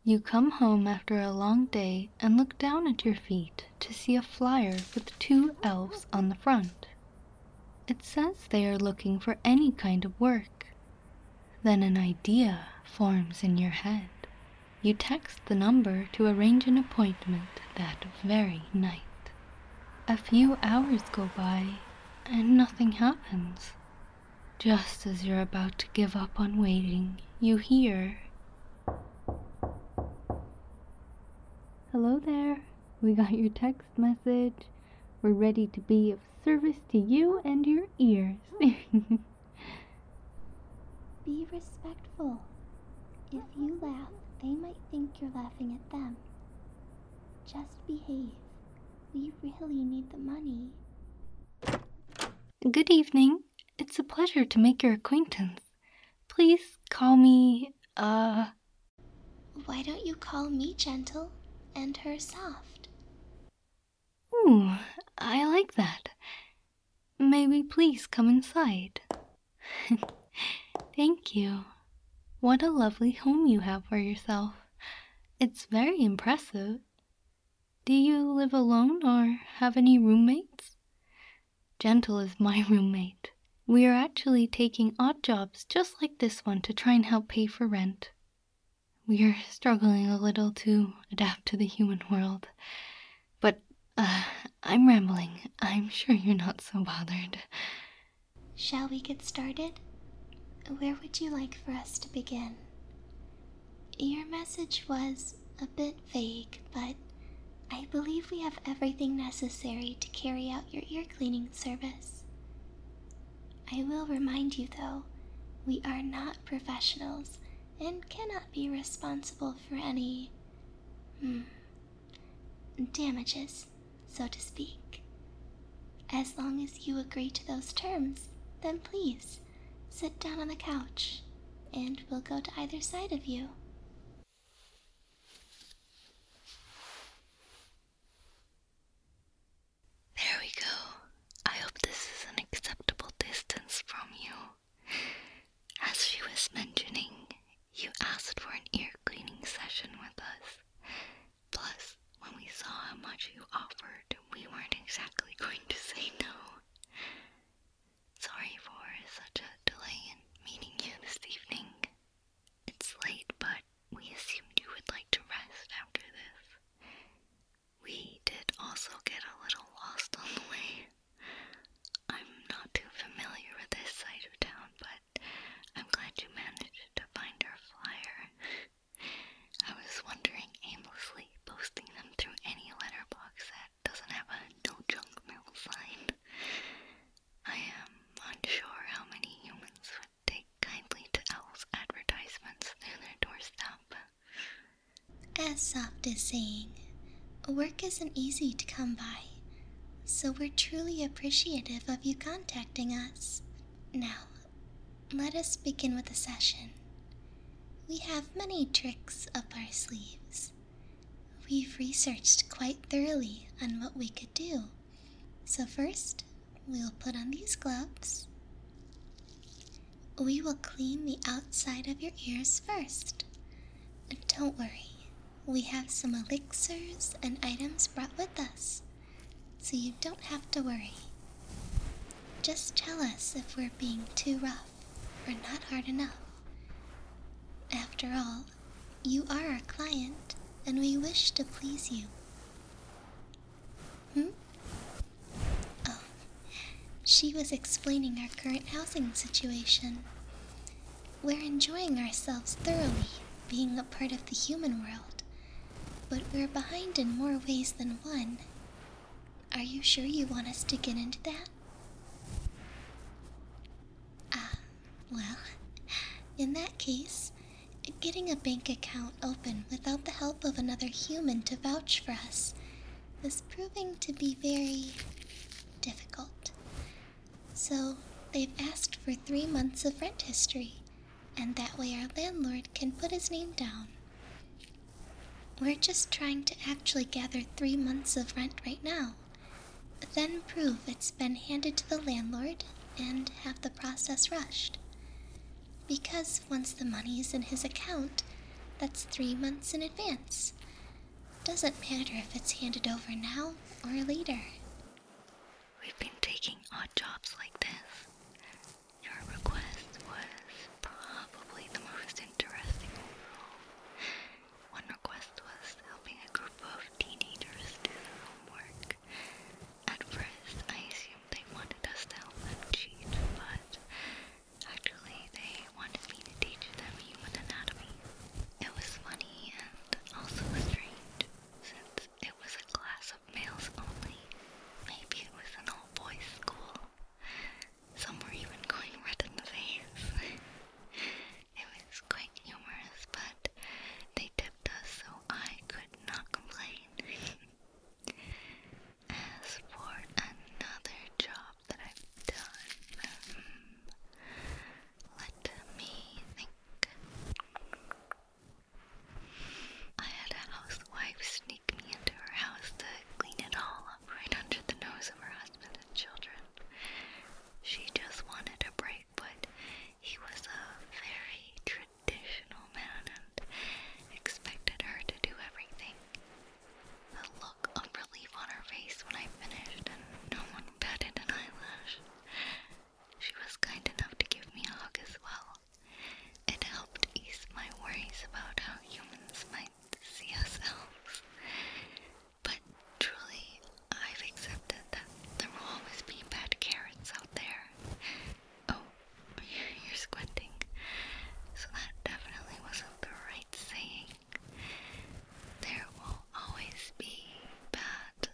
You come home after a long day and look down at your feet to see a flyer with two elves on the front. It says they are looking for any kind of work. Then an idea forms in your head. You text the number to arrange an appointment that very night. A few hours go by and nothing happens. Just as you're about to give up on waiting, you hear, "Hello there, we got your text message. We're ready to be of service to you and your ears." Be respectful. If you laugh, they might think you're laughing at them. Just behave. We really need the money. Good evening. It's a pleasure to make your acquaintance. Please call me, Why don't you call me gentle and her soft? Ooh, I like that. May we please come inside? Thank you. What a lovely home you have for yourself. It's very impressive. Do you live alone or have any roommates? Gentle is my roommate. We are actually taking odd jobs just like this one to try and help pay for rent. We are struggling a little to adapt to the human world. But, I'm rambling. I'm sure you're not so bothered. Shall we get started? Where would you like for us to begin? Your message was a bit vague, but I believe we have everything necessary to carry out your ear cleaning service. I will remind you, though, we are not professionals and cannot be responsible for any damages, so to speak. As long as you agree to those terms, then please sit down on the couch and we'll go to either side of you. There we go. I hope this is an acceptable distance from you. As she was mentioning, you asked for an ear cleaning session with us. Plus, when we saw how much you offered, we weren't exactly going to say no. Sorry for such a delay in meeting you this evening. It's late, but we assumed you would like to rest after this. We did also get a little lost on the way. I'm not too familiar with this side of town, but I'm glad you managed to find our flyer. I was wondering aimlessly posting them through any letterbox that doesn't have a no junk mail sign. I am unsure how many humans would take kindly to elves' advertisements through their doorstep. As Soft is saying, work isn't easy to come by, so we're truly appreciative of you contacting us. Now, let us begin with the session. We have many tricks up our sleeves. We've researched quite thoroughly on what we could do. So first, we'll put on these gloves. We will clean the outside of your ears first. Don't worry, we have some elixirs and items brought with us, so you don't have to worry. Just tell us if we're being too rough or not hard enough. After all, you are our client, and we wish to please you. Oh, she was explaining our current housing situation. We're enjoying ourselves thoroughly, being a part of the human world, but we're behind in more ways than one. Are you sure you want us to get into that? Well, in that case, getting a bank account open without the help of another human to vouch for us is proving to be very difficult. So, they've asked for 3 months of rent history, and that way our landlord can put his name down. We're just trying to actually gather 3 months of rent right now, then prove it's been handed to the landlord and have the process rushed. Because once the money is in his account, That's 3 months in advance. Doesn't matter if it's handed over now or later. We've been taking odd jobs like this. Your request was probably the most interesting overall. One request was helping a group of teenagers do their homework. At first, I assumed they wanted us to help them cheat, but actually they wanted me to teach them human anatomy. It was funny and also strange, since it was a class of males only. Maybe it was an all-boys school. Some were even going red in the face. It was quite humorous, but they tipped us, so I could not complain. As for another job that I've done, let me think. I had a housewife sneak me into her house to clean it all up right under the nose of her husband and children. She just wanted a break, but he was a very traditional man and expected her to do everything. The look of relief on her face when I finished, and no one batted an eyelash. She was kind enough to give me a hug as well. It helped ease my worries about how humans might see us elves. But truly, I've accepted that there will always be bad carrots out there. Oh, you're squinting. So that definitely wasn't the right saying. There will always be bad,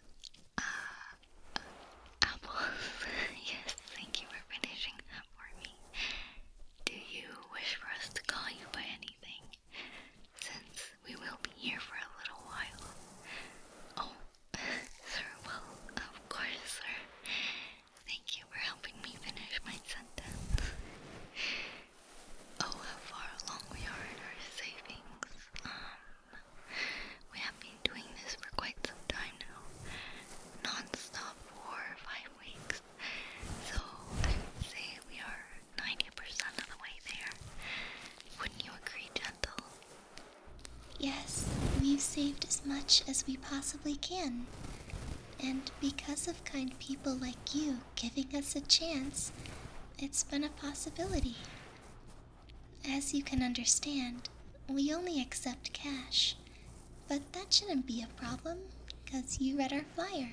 apples. Yes, thank you for finishing that for me. Do you wish for us to call you by anything? Since we will be here for a little while. Oh, sir, well, of course, sir. Thank you for helping me finish my sentence. Oh, how far along we are in our savings. We have been doing this for quite some time now. Non-stop for 5 weeks. So I would say we are 90% of the way there. Wouldn't you agree, Gentle? Yes, we've saved as much as we possibly can. And because of kind people like you giving us a chance, it's been a possibility. As you can understand, we only accept cash. But that shouldn't be a problem, because you read our flyer.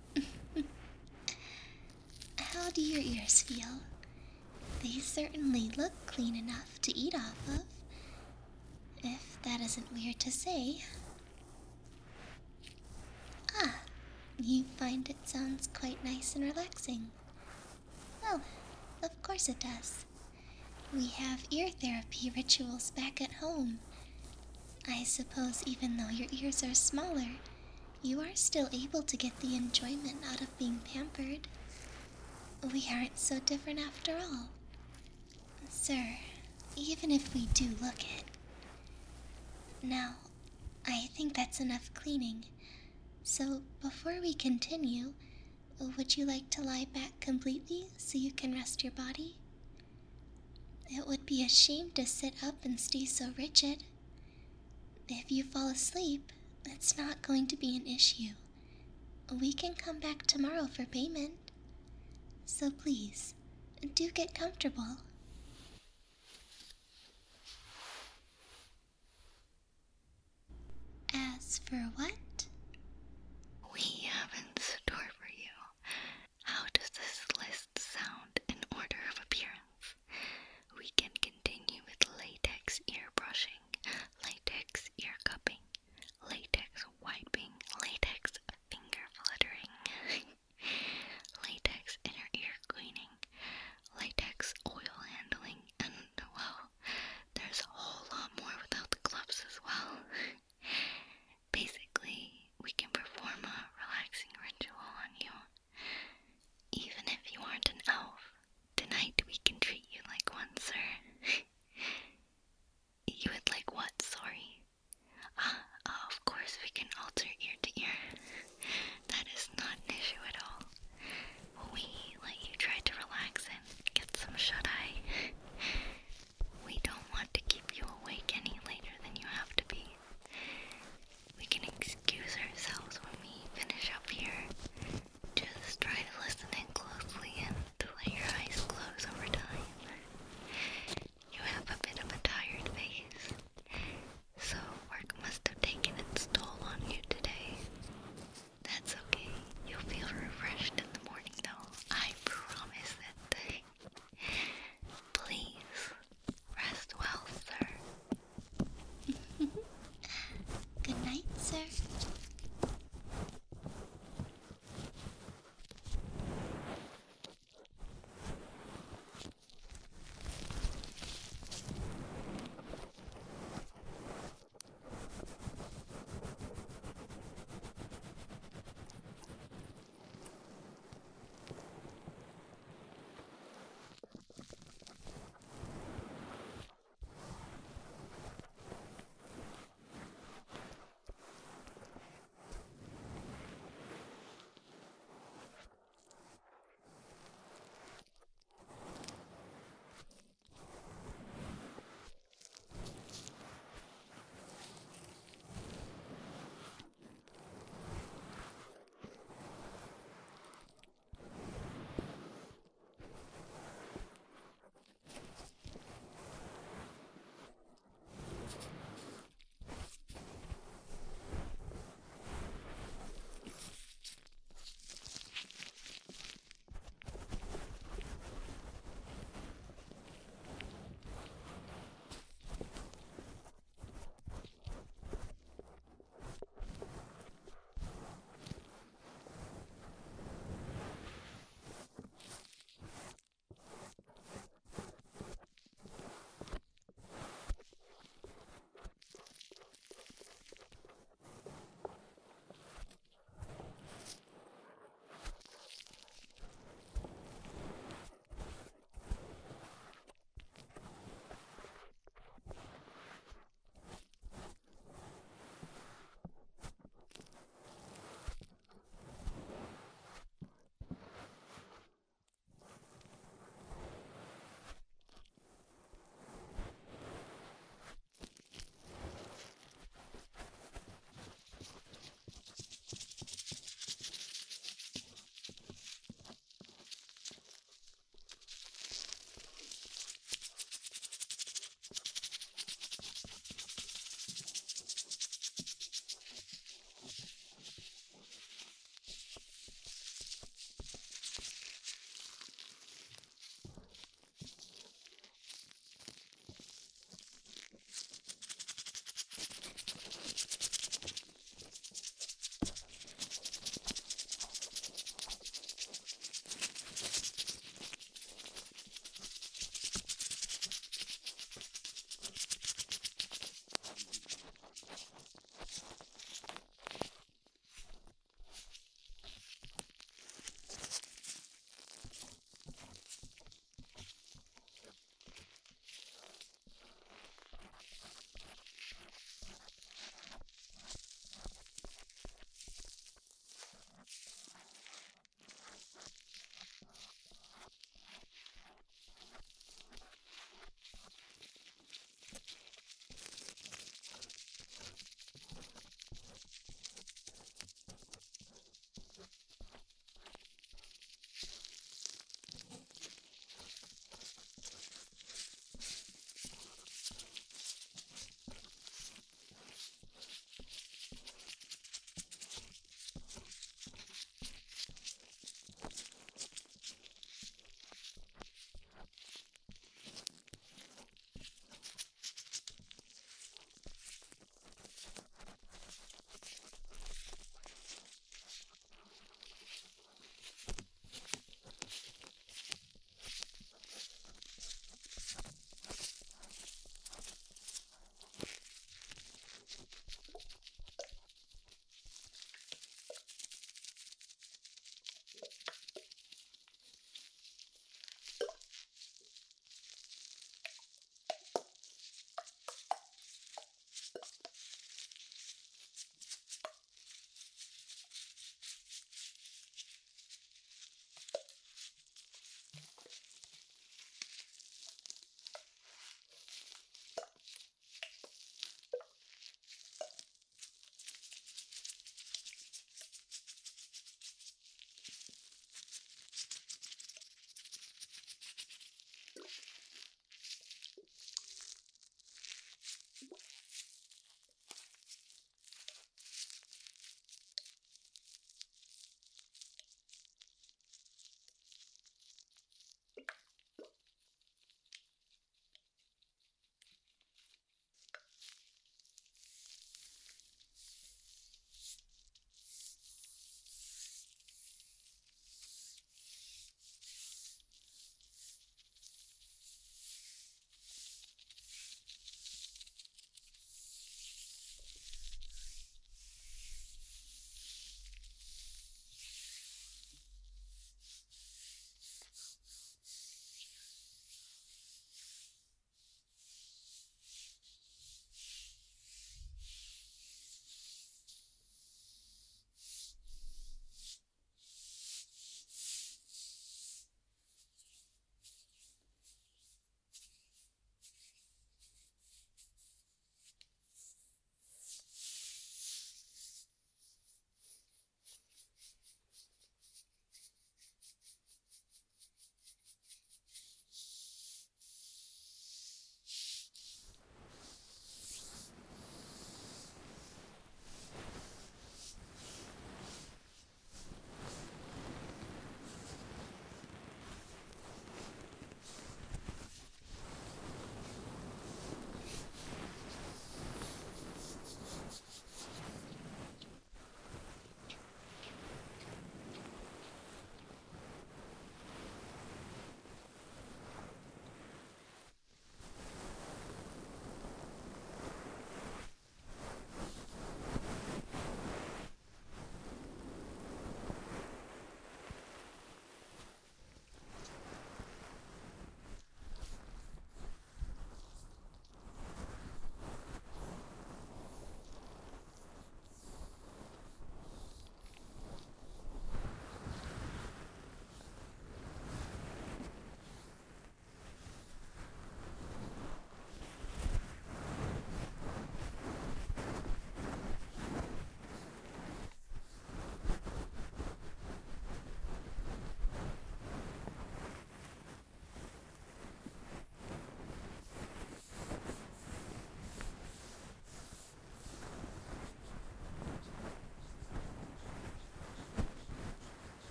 How do your ears feel? They certainly look clean enough to eat off of. If that isn't weird to say. Ah, you find it sounds quite nice and relaxing. Well, of course it does. We have ear therapy rituals back at home. I suppose even though your ears are smaller, you are still able to get the enjoyment out of being pampered. We aren't so different after all. Sir, even if we do look it. Now, I think that's enough cleaning. So, before we continue, would you like to lie back completely so you can rest your body? It would be a shame to sit up and stay so rigid. If you fall asleep, it's not going to be an issue. We can come back tomorrow for payment. So please, do get comfortable. As for what?